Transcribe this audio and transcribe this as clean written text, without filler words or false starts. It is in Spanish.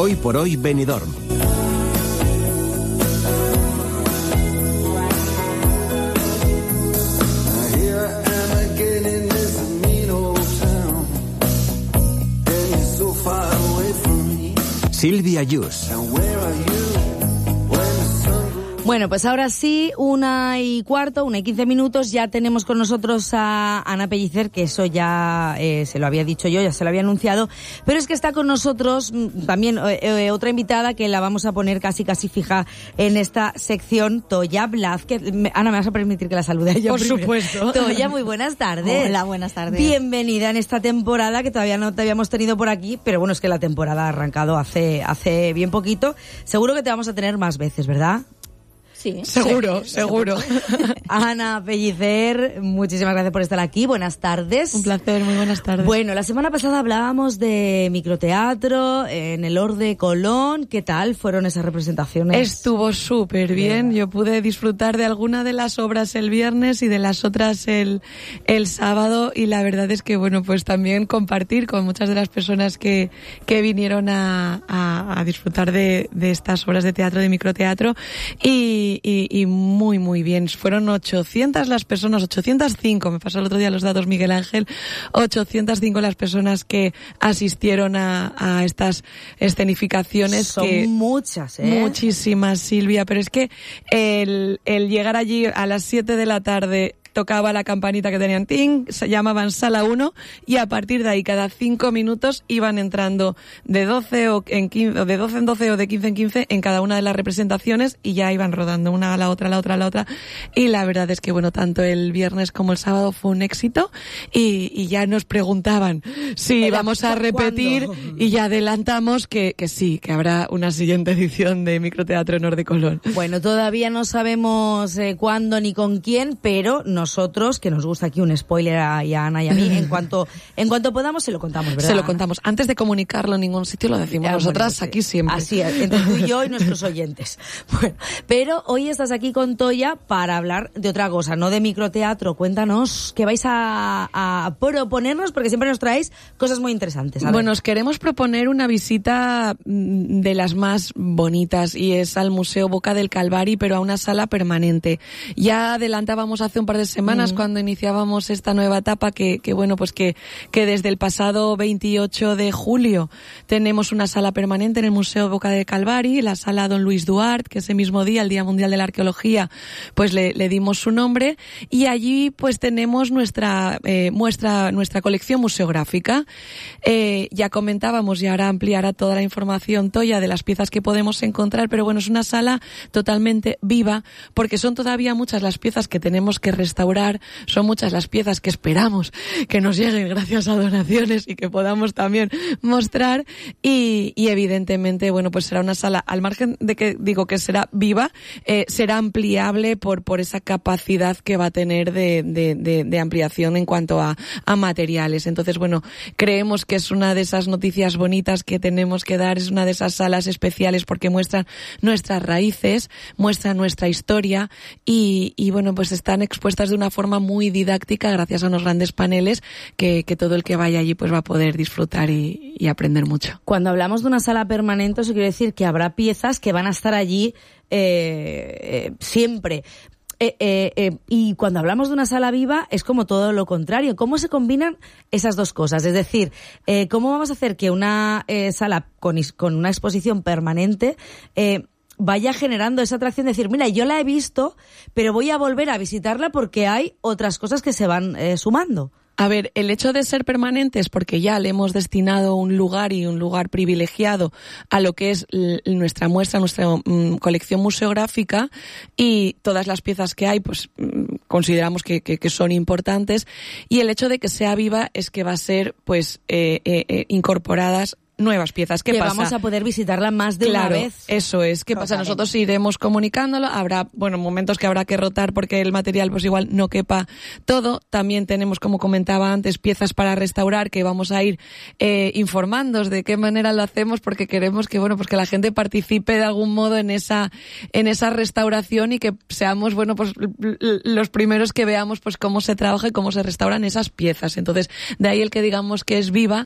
Hoy por hoy Benidorm. Silvia Yus. Bueno, pues ahora sí, 1:15, 1:15, ya tenemos con nosotros a Ana Pellicer, que eso ya se lo había dicho yo, ya se lo había anunciado, pero es que está con nosotros también otra invitada que la vamos a poner casi fija en esta sección, Toya Blázquez. Ana, ¿me vas a permitir que la salude a ella Por primero? supuesto. Toya, muy buenas tardes. Hola, buenas tardes. Bienvenida en esta temporada que todavía no te habíamos tenido por aquí, pero bueno, es que la temporada ha arrancado hace bien poquito. Seguro que te vamos a tener más veces, ¿verdad? Sí, seguro. Ana Pellicer, muchísimas gracias por estar aquí. Buenas tardes. Un placer, muy buenas tardes. Bueno, la semana pasada hablábamos de microteatro en el Or de Colón. ¿Qué tal fueron esas representaciones? Estuvo súper bien. Yo pude disfrutar de alguna de las obras el viernes y de las otras el sábado, y la verdad es que, bueno, pues también compartir con muchas de las personas que vinieron a disfrutar de estas obras de teatro, de microteatro, y muy, muy bien. Fueron 800 las personas, 805, me pasó el otro día los datos Miguel Ángel, 805 las personas que asistieron a estas escenificaciones. Son muchas, Muchísimas, Silvia, pero es que el llegar allí a las 7 de la tarde, tocaba la campanita que tenían, ting, se llamaban Sala 1, y a partir de ahí cada 5 minutos iban entrando de 12 en 15, o de 12 en 12 o de 15 en 15 en cada una de las representaciones, y ya iban rodando una a la otra, y la verdad es que, bueno, tanto el viernes como el sábado fue un éxito, y ya nos preguntaban si vamos a repetir, ¿cuándo? Y ya adelantamos que sí, que habrá una siguiente edición de Microteatro en Or de Colón. Bueno, todavía no sabemos cuándo ni con quién, pero nosotros, que nos gusta aquí un spoiler a Ana y a mí, en cuanto podamos se lo contamos, ¿verdad? Se lo contamos. Antes de comunicarlo en ningún sitio lo decimos nosotras, bueno, aquí siempre. Así es, entre tú y yo y nuestros oyentes. Bueno, pero hoy estás aquí con Toya para hablar de otra cosa, no de microteatro. Cuéntanos qué vais a proponernos, porque siempre nos traéis cosas muy interesantes. Bueno, os queremos proponer una visita de las más bonitas, y es al Museo Boca del Calvari, pero a una sala permanente. Ya adelantábamos hace un par de semanas cuando iniciábamos esta nueva etapa que bueno, pues que desde el pasado 28 de julio tenemos una sala permanente en el Museo Boca del Calvari, la sala Don Luis Duart, que ese mismo día, el Día Mundial de la Arqueología, pues le dimos su nombre, y allí pues tenemos nuestra colección museográfica. Ya comentábamos, y ahora ampliará toda la información Toya de las piezas que podemos encontrar, pero bueno, es una sala totalmente viva, porque son todavía muchas las piezas que tenemos que restaurar, son muchas las piezas que esperamos que nos lleguen gracias a donaciones y que podamos también mostrar, y evidentemente, bueno, pues será una sala, al margen de que digo que será viva, será ampliable por esa capacidad que va a tener de ampliación en cuanto a materiales. Entonces, bueno, creemos que es una de esas noticias bonitas que tenemos que dar, es una de esas salas especiales porque muestran nuestras raíces, muestran nuestra historia, y bueno, pues están expuestas de una forma muy didáctica gracias a unos grandes paneles que todo el que vaya allí pues va a poder disfrutar y aprender mucho. Cuando hablamos de una sala permanente, eso quiere decir que habrá piezas que van a estar allí siempre. Y cuando hablamos de una sala viva es como todo lo contrario. ¿Cómo se combinan esas dos cosas? Es decir, ¿cómo vamos a hacer que una sala con una exposición permanente vaya generando esa atracción de decir, mira, yo la he visto, pero voy a volver a visitarla porque hay otras cosas que se van sumando? A ver, el hecho de ser permanente es porque ya le hemos destinado un lugar, y un lugar privilegiado, a lo que es nuestra muestra, nuestra colección museográfica, y todas las piezas que hay, pues consideramos que son importantes, y el hecho de que sea viva es que va a ser pues incorporadas nuevas piezas. ¿Qué pasa? Vamos a poder visitarla más de una vez. Eso es. ¿Qué pasa? Nosotros iremos comunicándolo. Habrá, bueno, momentos que habrá que rotar porque el material pues igual no quepa todo. También tenemos, como comentaba antes, piezas para restaurar que vamos a ir informándoos de qué manera lo hacemos, porque queremos que, bueno, pues que la gente participe de algún modo en esa restauración, y que seamos, bueno, pues los primeros que veamos pues cómo se trabaja y cómo se restauran esas piezas. Entonces, de ahí el que digamos que es viva,